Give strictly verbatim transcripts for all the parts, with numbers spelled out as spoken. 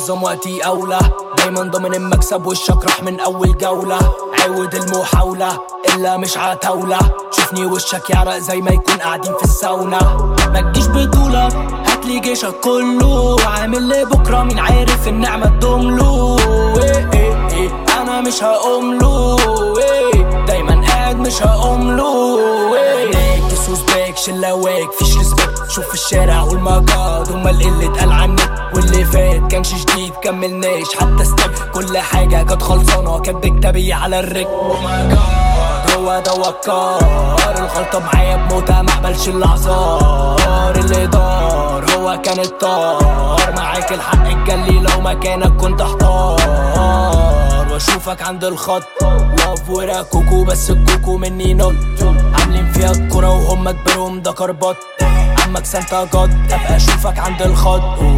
نظم وقتي أولى، دايما ضامن المكسب وشك راح من أول جولة. عود المحاولة إلا مش عتاولة، شوفني وشك يعرق زي ما يكون قاعدين في الساونا. ما تجيش بطولة هاتلي جيشك كله، عامل لي بكرة مين عارف النعمة تدومله. إيه إيه إيه أنا مش هقومله، إيه دايما قاعد مش هقومله. إيه كسوس باك شلاواك فيش ريسبكت، شوف في الشارع قول ما جاد هما اللي اتقال عنك. واللي فات كانش جديد كملناش حتى ستيب، كل حاجة كانت خلصانة كانت بكتابية على الرك. هو ده وكار الغلطة معايا بموتة مقبلش الاعذار. اللي دار هو كان الطار، معاك الحق الجلي لو مكانك كنت احتار. واشوفك عند الخط لاف ورا كوكو، بس الكوكو مني نط. عاملين فيها الكرة وهم كبرهم ده كربط، عمك سانتا جد ابقى اشوفك عند الخط.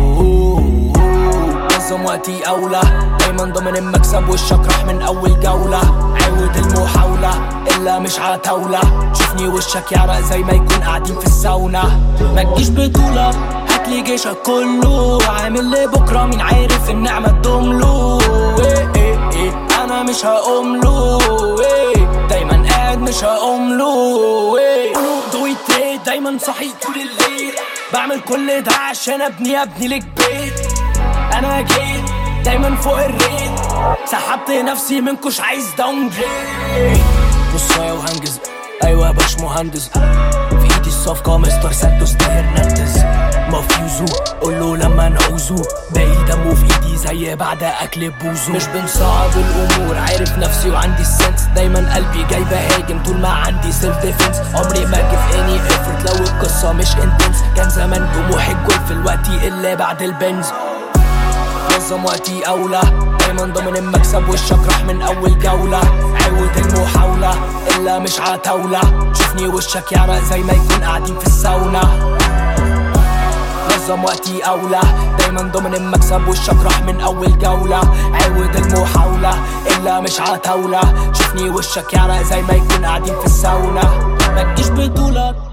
نظم وقتي أولى، دايما ضامن المكسب وشك راح من أول جولة. عود المحاولة إلا مش عتاولة، شوفني وشك يعرق زي ما يكون قاعدين في الساونا. ما تجيش بطولة هاتلي جيشك كله، عامل لي بكرة مين عارف النعمة تدومله. إيه إيه إيه أنا مش هقومله، إيه دايما قاعد مش هقومله. إيه دويتي دايما صحي طول الليل، بعمل كل ده عشان ابني ابني لك بيت. انا جيت دايما فوق الريت، سحبت نفسي منكوش عايز داون جريد. نصاية وهنجز ايوه باش مهندس، في ايدي الصفقة مستر سانتوس ده هرنانديز. مفيوزو قوله لما نعوزو، باقي دمه في ايدي زي بعد اكل بوزو. مش بنصعب الامور عارف نفسي وعندي السنس، دايما قلبي جاي بهاجم طول ما عندي سيلف ديفنس. عمري ما جيف اني افرت لو القصة مش انتنس، كان زمان طموحي الجول في الوقت الا بعد البنز. نظم وقتي أولى، دايما ضامن المكسب وشك راح من أول جولة. عود المحاولة إلا مش عتاولة، شوفني وشك يعرق زي ما يكون قاعدين في الساونا. نظم وقتي أولى، دايما ضامن المكسب وشك راح من أول جولة. عود المحاولة إلا مش عتاولة، شوفني وشك يعرق زي ما يكون قاعدين في الساونا. ما تجيش بطولة